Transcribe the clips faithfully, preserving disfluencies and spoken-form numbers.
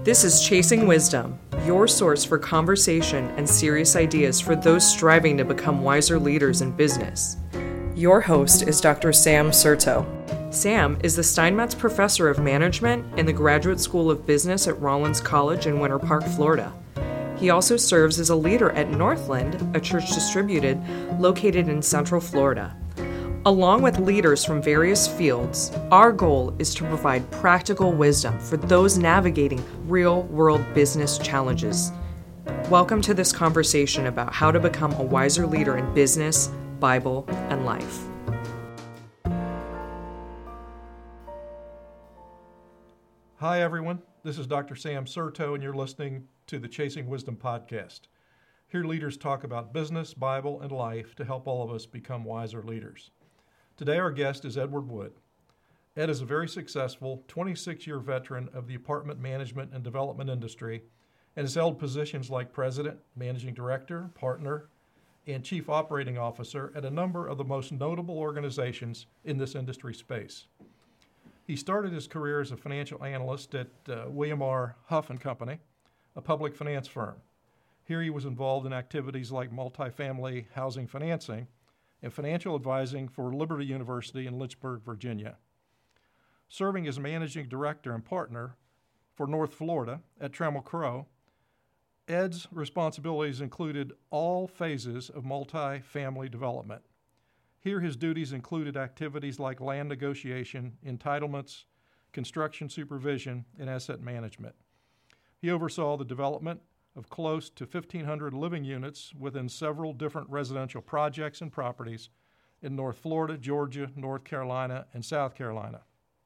This is Chasing Wisdom, your source for conversation and serious ideas for those striving to become wiser leaders in business. Your host is Doctor Sam Certo. Sam is the Steinmetz Professor of Management in the Graduate School of Business at Rollins College in Winter Park, Florida. He also serves as a leader at Northland, a church distributed located in Central Florida. Along with leaders from various fields, our goal is to provide practical wisdom for those navigating real-world business challenges. Welcome to this conversation about how to become a wiser leader in business, Bible, and life. Hi, everyone. This is Doctor Sam Certo, and you're listening to the Chasing Wisdom podcast. Here, leaders talk about business, Bible, and life to help all of us become wiser leaders. Today, our guest is Edward Wood. Ed is a very successful twenty-six-year veteran of the apartment management and development industry and has held positions like president, managing director, partner, and chief operating officer at a number of the most notable organizations in this industry space. He started his career as a financial analyst at uh, William R. Huff and Company, a public finance firm. Here he was involved in activities like multifamily housing financing and financial advising for Liberty University in Lynchburg, Virginia. Serving as managing director and partner for North Florida at Trammell Crow, Ed's responsibilities included all phases of multifamily development. Here his duties included activities like land negotiation, entitlements, construction supervision, and asset management. He oversaw the development of close to fifteen hundred living units within several different residential projects and properties in North Florida, Georgia, North Carolina, and South Carolina.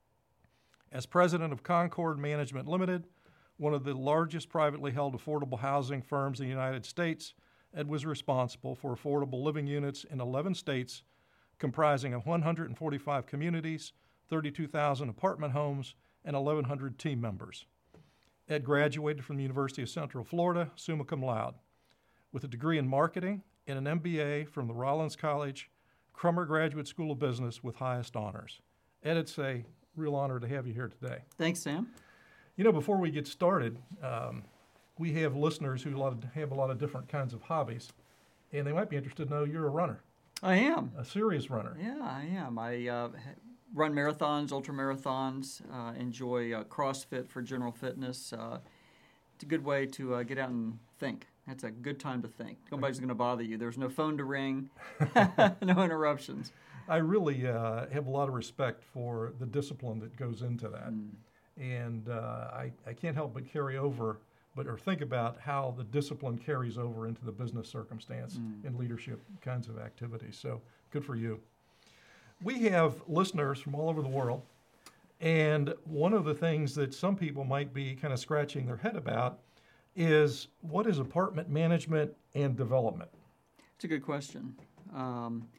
As president of Concord Management Limited, one of the largest privately held affordable housing firms in the United States, Ed was responsible for affordable living units in eleven states, comprising of one hundred forty-five communities, thirty-two thousand apartment homes, and eleven hundred team members. Ed graduated from the University of Central Florida, summa cum laude, with a degree in marketing and an M B A from the Rollins College, Crummer Graduate School of Business with highest honors. Ed, it's a real honor to have you here today. Thanks, Sam. You know, before we get started, um, we have listeners who have a lot of different kinds of hobbies, and they might be interested to know you're a runner. I am. A serious runner. Yeah, I am. I uh, run marathons, ultra marathons, uh, enjoy uh, CrossFit for general fitness. Uh, it's a good way to uh, get out and think. That's a good time to think. Nobody's going to bother you. There's no phone to ring, no interruptions. I really uh, have a lot of respect for the discipline that goes into that. Mm. And uh, I, I can't help but carry over, but or think about how the discipline carries over into the business circumstance mm. and leadership kinds of activities. So good for you. We have listeners from all over the world, and one of the things that some people might be kind of scratching their head about is what is apartment management and development? It's a good question. Um,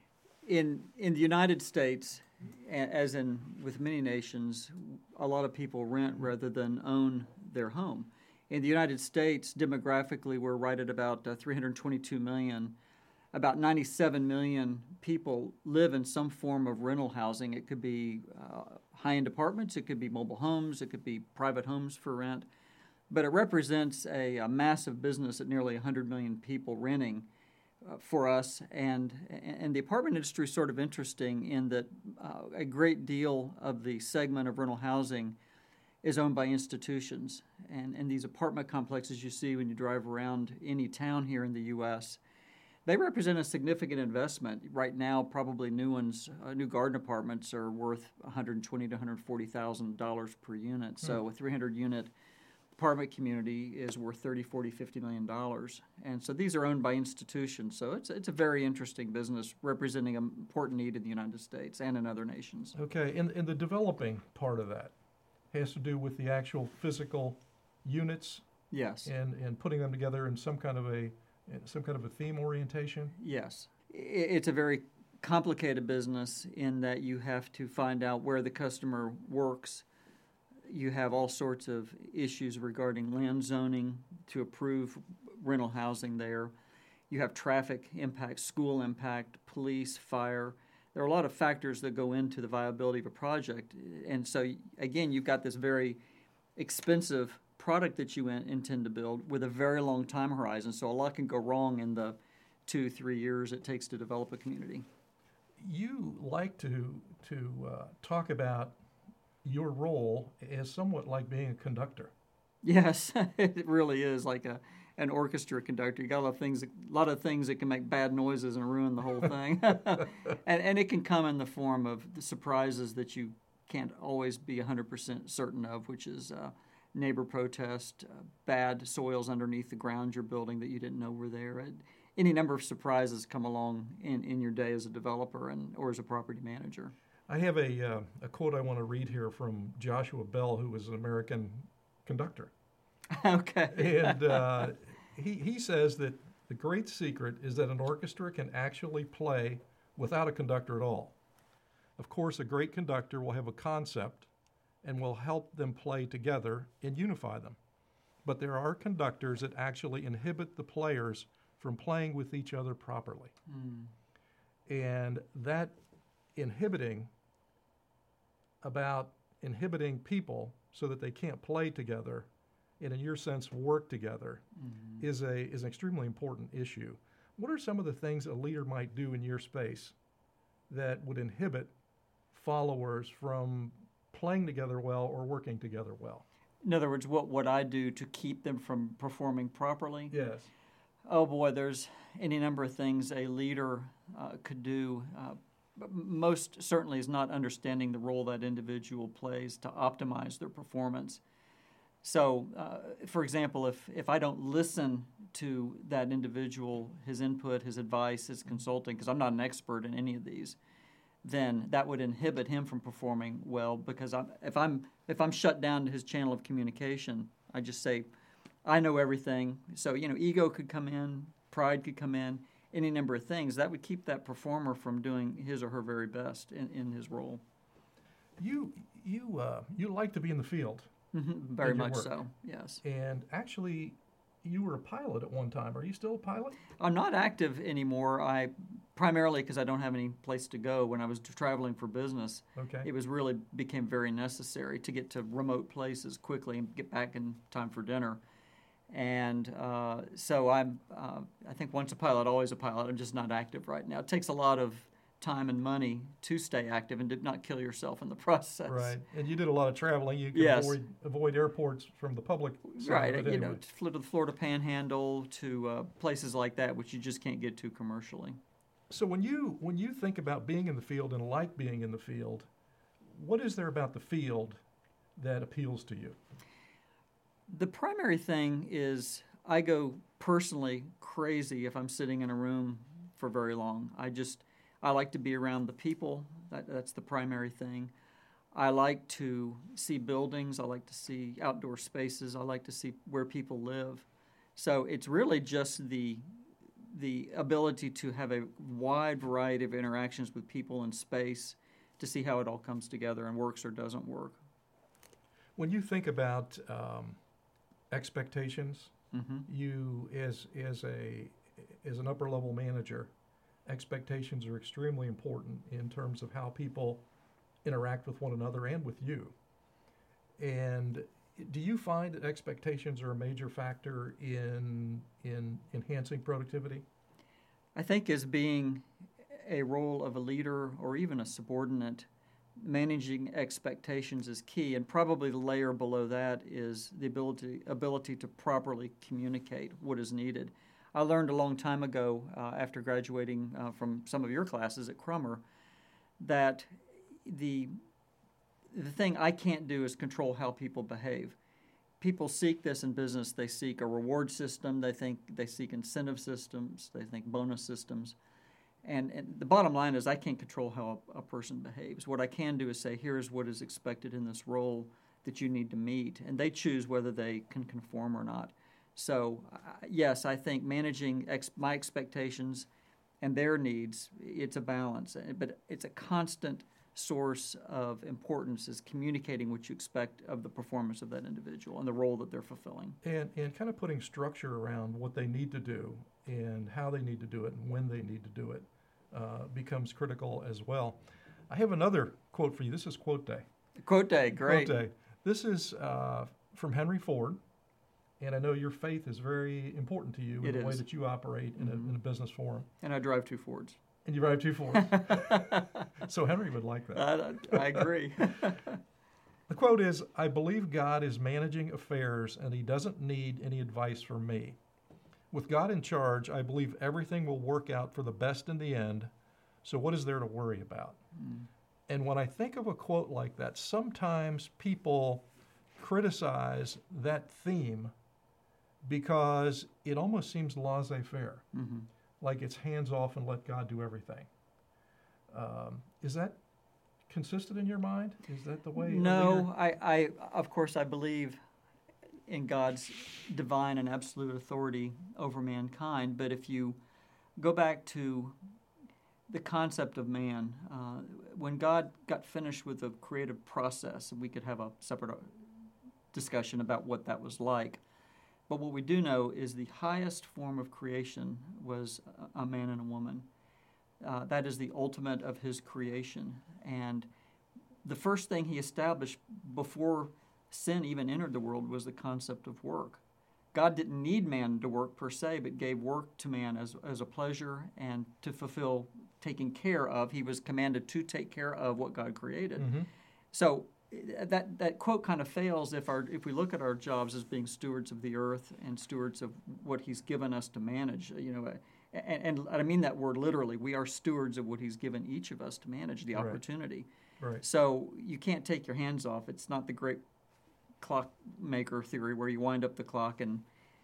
in in the United States, as in with many nations, a lot of people rent rather than own their home. In the United States, demographically, we're right at about uh, three hundred twenty-two million. About ninety-seven million people live in some form of rental housing. It could be uh, high-end apartments, it could be mobile homes, it could be private homes for rent. But it represents a, a massive business at nearly one hundred million people renting uh, for us. And, and the apartment industry is sort of interesting in that uh, a great deal of the segment of rental housing is owned by institutions. And, and these apartment complexes you see when you drive around any town here in the U S, they represent a significant investment. Right now, probably new ones, uh, new garden apartments are worth one hundred twenty thousand to one hundred forty thousand dollars per unit. So mm. a three hundred unit apartment community is worth thirty, forty, fifty million dollars. And so these are owned by institutions. So it's it's a very interesting business representing an important need in the United States and in other nations. Okay, and, and the developing part of that has to do with the actual physical units. Yes. And, and putting them together in some kind of a some kind of a theme orientation? Yes. It's a very complicated business in that you have to find out where the customer works. You have all sorts of issues regarding land zoning to approve rental housing there. You have traffic impact, school impact, police, fire. There are a lot of factors that go into the viability of a project. And so, again, you've got this very expensive product that you in, intend to build with a very long time horizon. So a lot can go wrong in the two, three years it takes to develop a community. You like to to uh, talk about your role as somewhat like being a conductor. Yes, it really is like a an orchestra conductor. You got a lot of things, a lot of things that can make bad noises and ruin the whole thing, and and it can come in the form of the surprises that you can't always be one hundred percent certain of, which is uh, neighbor protest, uh, bad soils underneath the ground you're building that you didn't know were there. And any number of surprises come along in, in your day as a developer and or as a property manager. I have a uh, a quote I want to read here from Joshua Bell, who was an American conductor. Okay. And uh, he, he says that the great secret is that an orchestra can actually play without a conductor at all. Of course, a great conductor will have a concept and will help them play together and unify them. But there are conductors that actually inhibit the players from playing with each other properly. Mm. And that inhibiting about inhibiting people so that they can't play together and, in your sense, work together mm-hmm. is a is an extremely important issue. What are some of the things a leader might do in your space that would inhibit followers from playing together well or working together well? In other words, what would I do to keep them from performing properly? Yes. Oh boy, there's any number of things a leader uh, could do. Uh, but most certainly is not understanding the role that individual plays to optimize their performance. So, uh, for example, if, if I don't listen to that individual, his input, his advice, his consulting, because I'm not an expert in any of these, then that would inhibit him from performing well. Because I'm, if I'm if I'm shut down to his channel of communication, I just say, I know everything. So, you know, ego could come in, pride could come in, any number of things. That would keep that performer from doing his or her very best in, in his role. You you uh, you like to be in the field. Mm-hmm. Very much so, yes. And actually, you were a pilot at one time. Are you still a pilot? I'm not active anymore. I primarily because I don't have any place to go. When I was traveling for business, okay. It was really became very necessary to get to remote places quickly and get back in time for dinner. And uh, so I'm, uh, I think once a pilot, always a pilot. I'm just not active right now. It takes a lot of time and money to stay active and to not kill yourself in the process. Right. And you did a lot of traveling. You could yes. avoid, avoid airports from the public side. Right. Of it you anyway. know, flew to the Florida Panhandle, to uh, places like that, which you just can't get to commercially. So when you when you think about being in the field and like being in the field, what is there about the field that appeals to you? The primary thing is I go personally crazy if I'm sitting in a room for very long. I just, I like to be around the people. That, that's the primary thing. I like to see buildings. I like to see outdoor spaces. I like to see where people live. So it's really just the the ability to have a wide variety of interactions with people in space to see how it all comes together and works or doesn't work. When you think about um, expectations, mm-hmm. you as as a as an upper level manager, expectations are extremely important in terms of how people interact with one another and with you. And do you find that expectations are a major factor in in enhancing productivity? I think as being a role of a leader or even a subordinate, managing expectations is key, and probably the layer below that is the ability ability to properly communicate what is needed. I learned a long time ago uh, after graduating uh, from some of your classes at Crummer that the the thing I can't do is control how people behave. People seek this in business. They seek a reward system. They think they seek incentive systems. They think bonus systems. And, and the bottom line is I can't control how a, a person behaves. What I can do is say, here's what is expected in this role that you need to meet. And they choose whether they can conform or not. So, uh, yes, I think managing ex- my expectations and their needs, it's a balance. But it's a constant source of importance is communicating what you expect of the performance of that individual and the role that they're fulfilling. And, and kind of putting structure around what they need to do and how they need to do it and when they need to do it uh, becomes critical as well. I have another quote for you. This is Quote Day. Quote Day, great. Quote Day. This is uh, from Henry Ford, And I know your faith is very important to you in It the way is. that you operate in, Mhm. a, in a business forum. And I drive two Fords. And you drive two Fords. So Henry would like that. I, I agree. The quote is, "I believe God is managing affairs and he doesn't need any advice from me. With God in charge, I believe everything will work out for the best in the end, so what is there to worry about?" Mm. And when I think of a quote like that, sometimes people criticize that theme because it almost seems laissez-faire, Mm-hmm. like it's hands off and let God do everything. Um, is that consistent in your mind? Is that the way? a leader- No, I, I, of course, I believe in God's divine and absolute authority over mankind. But if you go back to the concept of man, uh, when God got finished with the creative process, we could have a separate discussion about what that was like. But what we do know is the highest form of creation was a a man and a woman. Uh, that is the ultimate of his creation. And the first thing he established before sin even entered the world was the concept of work. God didn't need man to work per se, but gave work to man as, as a pleasure and to fulfill taking care of. He was commanded to take care of what God created. Mhm. So that that quote kind of fails if our if we look at our jobs as being stewards of the earth and stewards of what He's given us to manage. You know, and, and I mean that word literally. We are stewards of what He's given each of us to manage the Right. opportunity. Right. So you can't take your hands off. It's not the great clockmaker theory where you wind up the clock and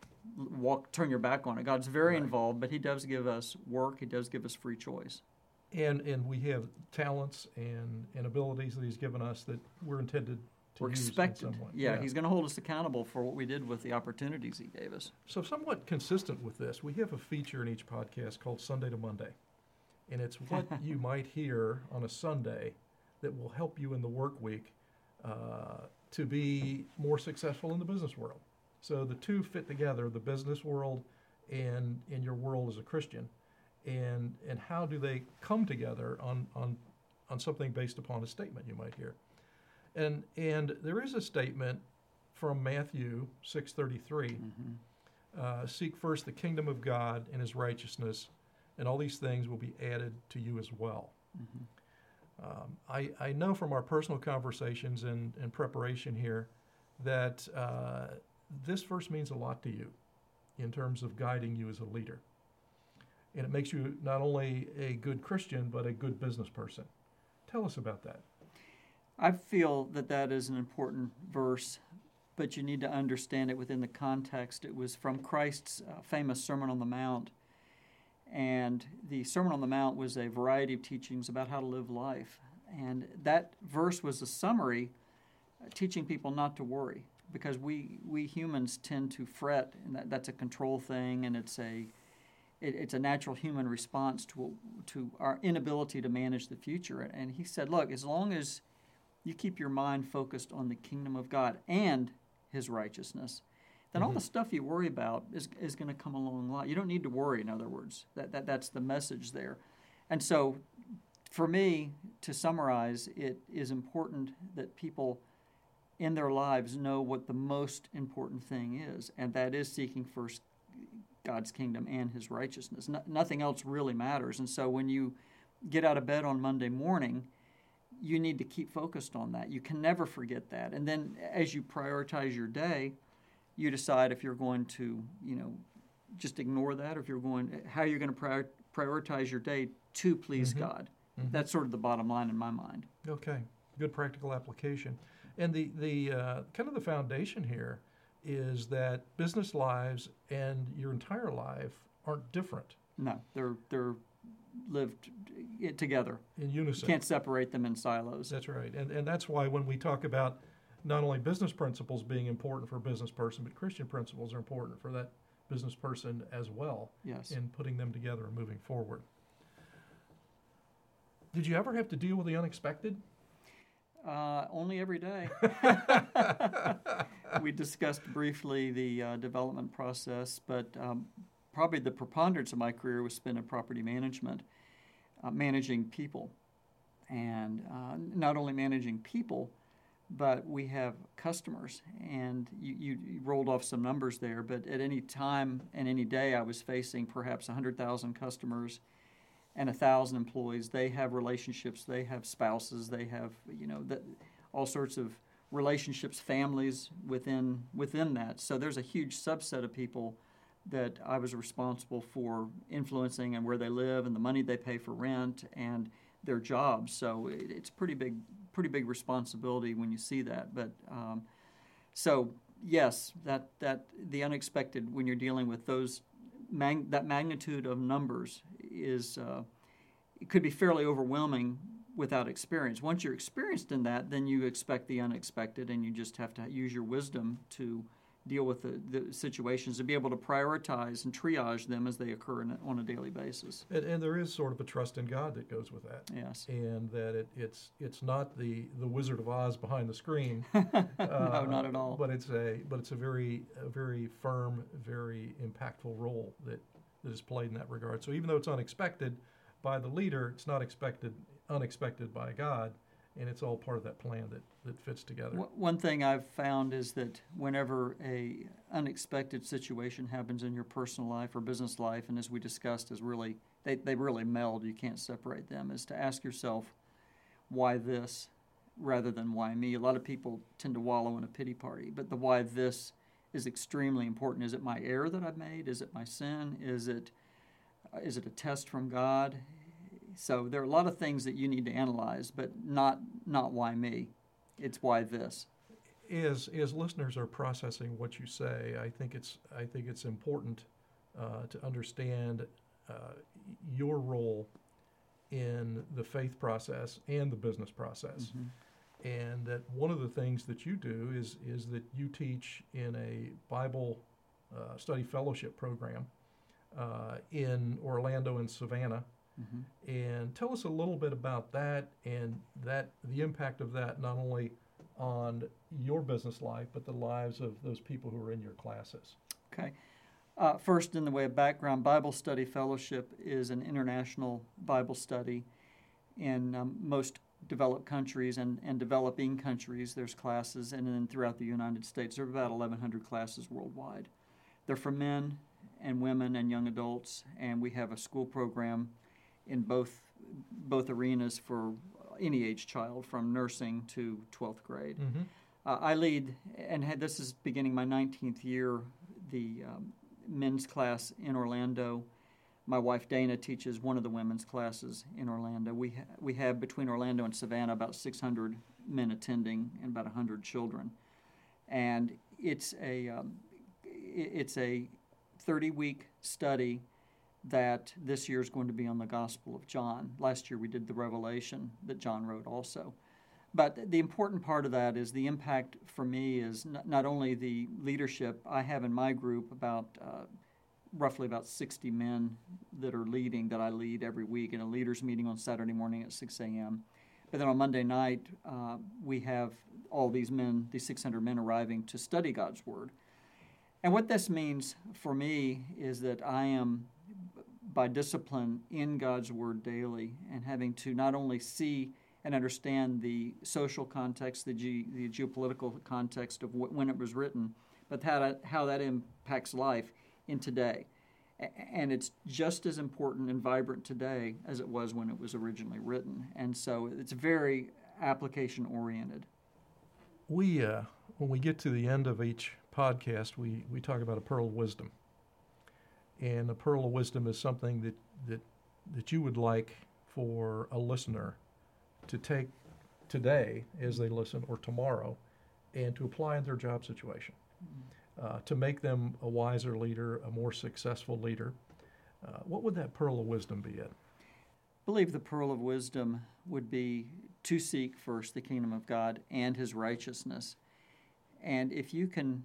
walk turn your back on it. God's very Right. involved, but He does give us work. He does give us free choice. And and we have talents and, and abilities that he's given us that we're intended to We're use expected. in some way. Yeah, He's going to hold us accountable for what we did with the opportunities He gave us. So somewhat consistent with this, we have a feature in each podcast called Sunday to Monday. And it's what you might hear on a Sunday that will help you in the work week uh, to be more successful in the business world. So the two fit together, the business world and in your world as a Christian. And and how do they come together on, on on something based upon a statement you might hear. And and there is a statement from Matthew six thirty-three. Mm-hmm. Uh, seek first the kingdom of God and his righteousness, and all these things will be added to you as well. Mm-hmm. Um, I, I know from our personal conversations and, and preparation here that uh, this verse means a lot to you in terms of guiding you as a leader. And it makes you not only a good Christian, but a good business person. Tell us about that. I feel that that is an important verse, but you need to understand it within the context. It was from Christ's uh, famous Sermon on the Mount. And the Sermon on the Mount was a variety of teachings about how to live life. And that verse was a summary uh, teaching people not to worry, because we, we humans tend to fret, and that, that's a control thing, and it's a it, it's a natural human response to to our inability to manage the future. And he said, look, as long as you keep your mind focused on the kingdom of God and His righteousness, then Mhm. all the stuff you worry about is is going to come along a lot. You don't need to worry, in other words. That, that That's the message there. And so for me, to summarize, it is important that people in their lives know what the most important thing is, and that is seeking first God's kingdom and His righteousness. No, nothing else really matters. And so when you get out of bed on Monday morning, you need to keep focused on that. You can never forget that. And then as you prioritize your day, you decide if you're going to, you know, just ignore that, or if you're going, how you're going to prior, prioritize your day to please Mhm. God. Mhm. That's sort of the bottom line in my mind. Okay, good practical application. And the, the uh, kind of the foundation here is that business lives and your entire life aren't different No, they're they're lived it together. in You unison. can't separate them in silos. That's right. And, and that's why when we talk about not only business principles being important for a business person, but Christian principles are important for that business person as well Yes. in putting them together and moving forward. Did you ever have to deal with the unexpected? Uh, only every day. We discussed briefly the uh, development process, but um, probably the preponderance of my career was spent in property management, uh, managing people. And uh, not only managing people, but we have customers. And you, you, you rolled off some numbers there, but at any time and any day I was facing perhaps one hundred thousand customers and one thousand employees. They have relationships, they have spouses, they have, you know, that, all sorts of relationships, families within within that. So there's a huge subset of people that I was responsible for influencing, and where they live and the money they pay for rent and their jobs. So it, it's pretty big, pretty big responsibility when you see that. But um, so yes, that that the unexpected when you're dealing with those mag- that magnitude of numbers is uh, it could be fairly overwhelming without experience. Once you're experienced in that, then you expect the unexpected, and you just have to use your wisdom to deal with the, the situations and be able to prioritize and triage them as they occur in, on a daily basis. And, and there is sort of a trust in God that goes with that. Yes. And that it, it's it's not the, the Wizard of Oz behind the screen. no, uh, not at all. But it's a but it's a very a very firm, very impactful role that, that is played in that regard. So even though it's unexpected by the leader, it's not expected unexpected by God, and it's all part of that plan that, that fits together. One thing I've found is that whenever a unexpected situation happens in your personal life or business life, and as we discussed, is really they, they really meld, you can't separate them, is to ask yourself, why this rather than why me? A lot of people tend to wallow in a pity party, but the why this is extremely important. Is it my error that I've made? Is it my sin? Is it is it a test from God? So there are a lot of things that you need to analyze, but not not why me. It's why this. As as listeners are processing what you say, I think it's I think it's important uh, to understand uh, your role in the faith process and the business process, mm-hmm. and that one of the things that you do is is that you teach in a Bible uh, study fellowship program uh, in Orlando and Savannah. Mm-hmm. And tell us a little bit about that and that the impact of that not only on your business life, but the lives of those people who are in your classes. Okay. Uh, first, in the way of background, Bible Study Fellowship is an international Bible study in um, most developed countries and, and developing countries. There's classes, and then throughout the United States, there are about eleven hundred classes worldwide. They're for men and women and young adults, and we have a school program in both both arenas for any age child, from nursing to twelfth grade. Mm-hmm. Uh, I lead, and had, this is beginning my nineteenth year, the um, men's class in Orlando. My wife Dana teaches one of the women's classes in Orlando. We ha- we have between Orlando and Savannah about six hundred men attending and about one hundred children, and it's a um, it's a thirty-week study that this year is going to be on the Gospel of John. Last year we did the Revelation that John wrote also. But the important part of that is the impact for me is not, not only the leadership. I have in my group about uh, roughly about sixty men that are leading, that I lead every week in a leaders meeting on Saturday morning at six a.m. But then on Monday night, uh, we have all these men, these six hundred men arriving to study God's Word. And what this means for me is that I am, by discipline in God's Word daily, and having to not only see and understand the social context, the, ge- the geopolitical context of wh- when it was written, but how that, how that impacts life in today. A- and it's just as important and vibrant today as it was when it was originally written. And so it's very application-oriented. We, uh, when we get to the end of each podcast, we, we talk about a pearl of wisdom. And a pearl of wisdom is something that, that that you would like for a listener to take today as they listen, or tomorrow, and to apply in their job situation, mm-hmm. uh, to make them a wiser leader, a more successful leader. Uh, what would that pearl of wisdom be, Ed? I believe the pearl of wisdom would be to seek first the kingdom of God and His righteousness. And if you can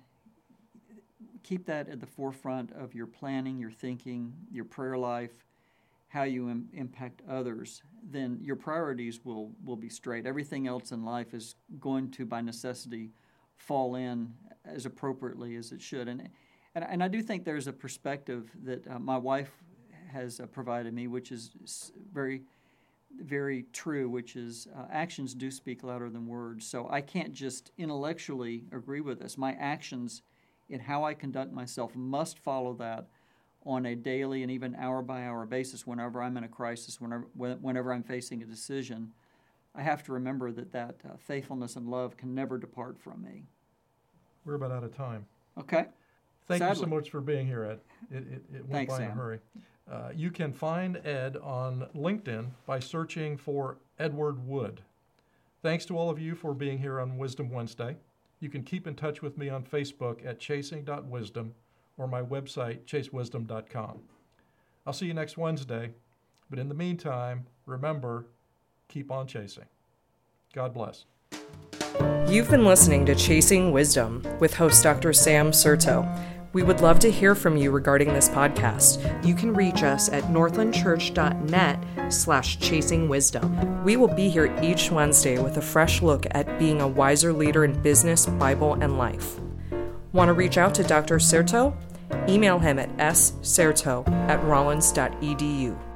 keep that at the forefront of your planning, your thinking, your prayer life, how you im- impact others, then your priorities will, will be straight. Everything else in life is going to, by necessity, fall in as appropriately as it should. And and, and I do think there's a perspective that uh, my wife has uh, provided me, which is very, very true, which is uh, actions do speak louder than words. So I can't just intellectually agree with this. My actions in how I conduct myself must follow that on a daily and even hour-by-hour basis whenever I'm in a crisis, whenever, whenever I'm facing a decision. I have to remember that that uh, faithfulness and love can never depart from me. We're about out of time. Okay. Thank Sadly. you so much for being here, Ed. It, it, it went Thanks, by in a Sam. hurry. Uh, you can find Ed on LinkedIn by searching for Edward Wood. Thanks to all of you for being here on Wisdom Wednesday. You can keep in touch with me on Facebook at chasing dot wisdom or my website, chase wisdom dot com. I'll see you next Wednesday, but in the meantime, remember, keep on chasing. God bless. You've been listening to Chasing Wisdom with host Doctor Sam Certo. We would love to hear from you regarding this podcast. You can reach us at northlandchurch.net slash chasing wisdom. We will be here each Wednesday with a fresh look at being a wiser leader in business, Bible, and life. Want to reach out to Doctor Certo? Email him at s certo at rollins dot e d u.